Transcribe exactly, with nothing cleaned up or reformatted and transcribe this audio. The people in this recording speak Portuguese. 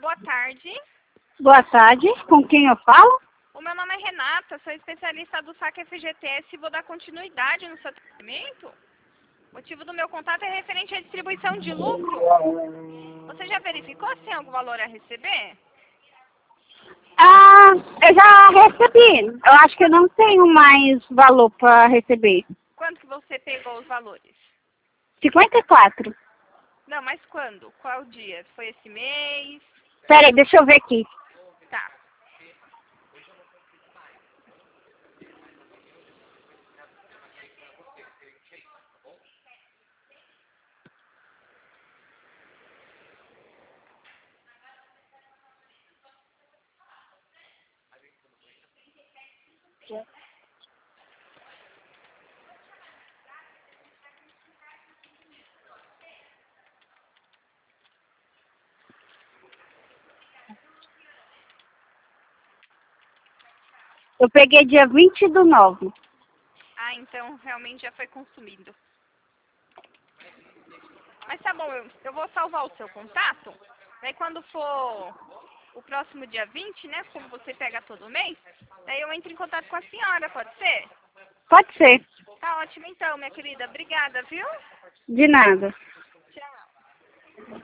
Boa tarde. Boa tarde, com quem eu falo? O meu nome é Renata, sou especialista do saque F G T S e vou dar continuidade no seu atendimento. O motivo do meu contato é referente à distribuição de lucro. Você já verificou se tem algum valor a receber? Ah, eu já recebi. Eu acho que eu não tenho mais valor para receber. Quando que você pegou os valores? cinquenta e quatro. Não, mas quando? Qual dia? Foi esse mês? Pera aí, deixa eu ver aqui. Tá. Eu peguei dia vinte do nove. Ah, então realmente já foi consumido. Mas tá bom, eu, eu vou salvar o seu contato. Daí quando for o próximo dia vinte, né, como você pega todo mês, daí eu entro em contato com a senhora, pode ser? Pode ser. Tá ótimo então, minha querida. Obrigada, viu? De nada. Tchau.